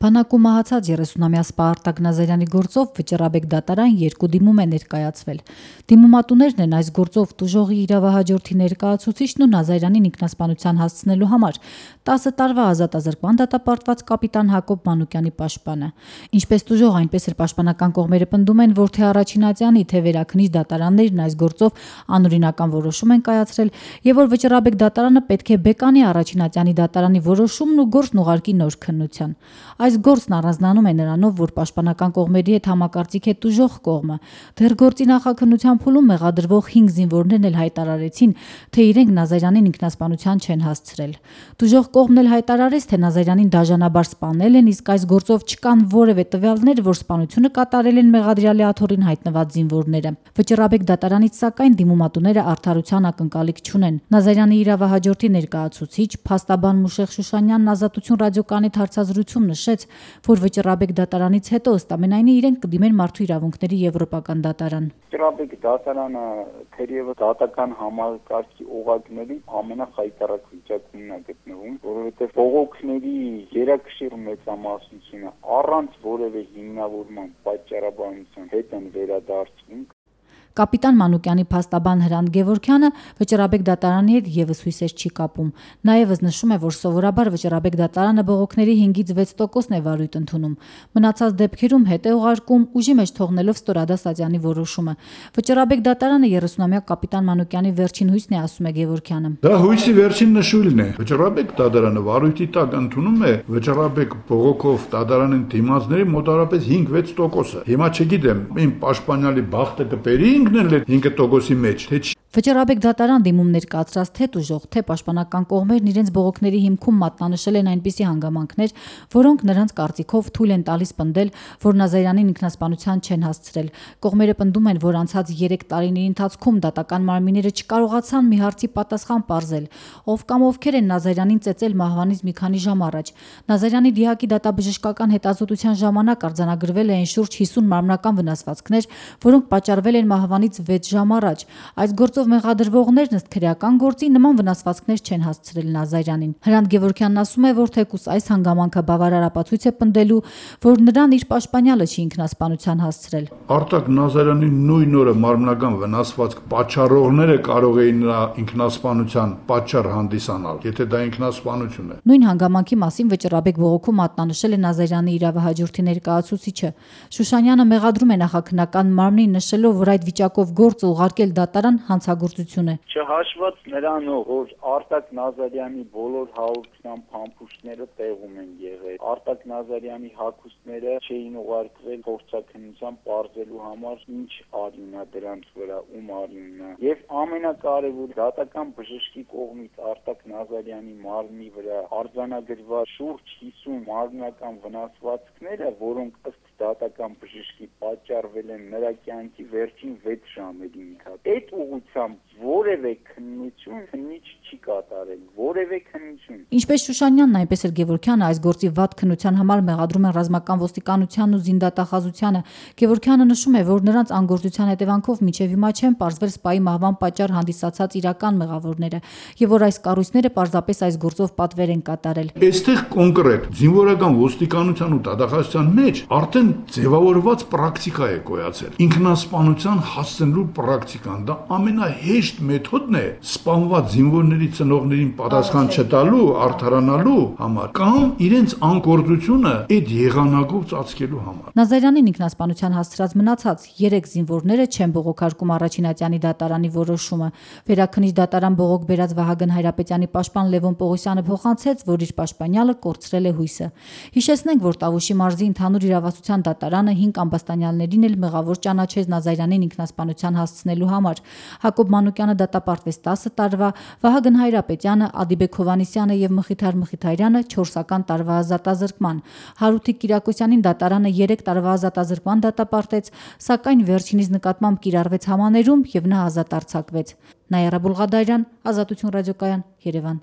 Բանակում մահացած 30-ամյա Սպա Արտակ Նազարյանի գործով Վճռաբեկ դատարան 2 դիմում է ներկայացվել։ Դիմումատուներն են այս գործով տուժողի իրավահաջորդի ներկայացուցիչն ու Նազարյանին ինքնասպանության հասցնելու համար 10 տարվա ազատազրկման դատապարտված կապիտան Հակոբ Մանուկյանի պաշտպանը։ Ինչպես տուժող, այնպես էլ պաշտպանական կողմերը պնդում են, որ թե առաջինատյանի, թե վերաքննիչ դատարաններն այս գործով անօրինական որոշում են կայացրել եւ որ Վճռաբեկ դատարանը պետք է բեկանի առաջինատյանի դատարանի որոշումն ու գործն ուղարկի նոր քննության։ Այս գործն առանձնանում է նրանով, որ պաշտպանական կողմերի հետ համակարծիք է տուժող կողմը։ Դեռ գործի նախաքննության փուլում մեղադրվող 5 զինվորներն էլ հայտարարեցին, թե իրենք Նազարյանին ինքնասպանության չեն հասցրել։ Տուժող կողմն էլ հայտարարեց, թե Նազարյանին դաժանաբար սպանել են, իսկ այս գործով չկան որևէ տվյալներ, որ սպանությունը կատարել են մեղադրյալի աթոռին հայտնված զինվորները։ Վճռաբեկ դատարանից սակայն դիմումատուները արդարության ակնկալիք չունեն։ Նազարյանի իրավահաջորդի ներկայացուցիչ փաստաբան Մուշեղ Շուշանյանն Ազատություն ռադիոկայանի հարցազրույցում նշեց, որ Վճռաբեկ դատարանից հետո ըստ ամենայնի իրենք կդիմեն Մարդու իրավունքների եվրոպական դատարան։ Վճռաբեկ դատարանը թերևս դատական համակարգի օղակների ամենախայտարակ վիճակումն է գտնվում, որովհետև բողոքների գերակշիռ մեծամասնությունը առանց որևէ հիմնավորման պատճառաբանության հետ են վերադարձվում։ Կապիտան Մանուկյանի փաստաբան Հրանտ Գևորգյանը Վճռաբեկ դատարանի հետ եւս հույսեր չի կապում։ Նա եւս նշում է, որ սովորաբար Վճռաբեկ դատարանը բողոքների 5-ից 6%-ն է վարույթ ընդունում։ Մնացած դեպքերում հետ է ուղարկում, ուժի մեջ թողնելով ստորադաս ատյանի որոշումը։ Վճռաբեկ դատարանը 30-ամյա կապիտան Մանուկյանի վերջին հույսն է, ասում է Գևորգյանը։ Դա հույսի վերջին նշույլն է։ Վճռաբեկ դատարանը վարույթի տակ ընդունում է Վճռաբեկ բողոքով դատարանին դիմացների մոտավորապես 5-6%-ը։ Հիմա չգիտեմ, իմ պաշտպանյալի բախտը կբերի 5%-ի մեջ, թե Վճռաբեկ դատարան դիմում ներկայացրած թե տուժող, թե պաշտպանական կողմերն իրենց բողոքների հիմքում մատնանշել են այնպիսի հանգամանքներ, որոնք նրանց կարծիքով թույլ են տալիս պնդել, որ Նազարյանին ինքնասպանության չեն հասցրել։ Կողմերը պնդում են, որ անցած 3 տարիների ընթացքում դատական մարմինները չկարողացան մի հարցի պատասխան պարզել, ով կամ ովքեր են Նազարյանին ծեծել մահվանից մի քանի ժամ առաջ։ Նազարյանի դիակի դատաբժշկական հետազոտության ժամանակ արձանագրվել են շուրջ 50 մարմնական վնասվածքներ, որոնք պատճառվել են մահվանից 6 ժամ առաջ։ Այս գործով մեղադրվողներն ըստ քրեական գործի նման վնասվածքներ չեն հասցրել Նազարյանին։ Հրանտ Գևորգյանն ասում է, որ թեկուզ այս հանգամանքը բավարար ապացույց է պնդելու, որ նրան իր պաշտպանյալը չի ինքնասպանության հասցրել։ Արտակ Նազարյանի նույն օրը մարմնական վնասվածք պատճառողները կարող էին նրա ինքնասպանության պատճառ հանդիսանալ, եթե դա ինքնասպանություն է։ Նույն հանգամանքի մասին Վճռաբեկ բողոքում մատնանշել է Նազարյանի իրավահաջորդի ներկայացուցիչը։ Շուշանյանը մեղադրում է նախաքննական մարմնին, նշելով, որ այդ վիճակով գործը ուղարկել դատարան հանցագործություն է։ Չհաշված նրանով, որ Արտակ Նազարյանի բոլոր 120 փամփուշտները տեղում են եղել, Արտակ Նազարյանի հագուստները չէին ուղարկվել փորձաքննության պարզելու համար, ինչ արյուն է դրանց վրա, ում արյունն է։ Եվ ամենակարևորը, դատական բժշկի կողմից Արտակ Նազարյանի մարմնի վրա արձանագրված շուրջ 50 մարմնական վնասվածքները, որոնք ըստ դատական բժշկի պատճառվել են նրա կյանքի վերջին 6 ժամերի ընթացքում։ Այդ ուղղությամբ որևէ քննիչ չի կատարել, որևէ քննություն։ Ինչպես Շուշանյանն, այնպես էլ Գևորգյանը այս գործի վատ քննության համար մեղադրում են ռազմական ոստիկանությանն ու զինդատախազությանը։ Գևորգյանը նշում է, որ նրանց անգործության հետևանքով մինչև հիմա չեն պարզվել Սպայի մահվան պատճառ հանդիսացած իրական մեղավորները, եւ որ այս կառույցները պարզապես այս գործով պատվեր են կատարել։ Այստեղ կոնկրետ զինվորական ոստիկանության ու դատախազության մեջ արդեն ձևավորված պրակտիկա է գոյացել։ Ինքնասպանության հասցնելու պրակտիկան դա ամենահեշտ մեթոդն է սպանված զինվորների ծնողներին պատասխան չտալու, արդարանալու համար կամ իրենց անգործությունը այդ եղանակով ծածկելու համար։ Նազարյանին ինքնասպանության հասցրած մնացած 3 զինվորները չեն բողոքարկում առաջինատյանի դատարանի որոշումը։ Վերաքննիչ դատարան բողոք բերած Վահագն Հայրապետյանի պաշտպան Լևոն Պողոսյանը փոխանցեց, որ իր պաշտպանյալը կորցրել է հույսը։ Հիշեցնենք, որ Տավուշի մարզի ընդհանուր իրավասության դատարանը 5 ամբաստանյալներին էլ մեղավոր ճանաչեց Նազարյանին ինքնասպանության հասցնելու համար։ Հակոբ Մանուկյանը դատապարտվեց 10 տարվա, Վահագն Հայրապետյանը, Ադիբեկ Հովհաննիսյանը եւ Մխիթար Մխիթարյանը 4 տարվա ազատազրկման։ Հարութիկ Կիրակոսյանին դատարանը 3 տարվա ազատազրկման դատապարտեց, սակայն վերջինիս նկատմամբ կիրառվեց համաներում եւ նա ազատ արձակվեց։ Նայիրա Բուլղադարյան, Ազատություն ռադիոկայան, Երևան։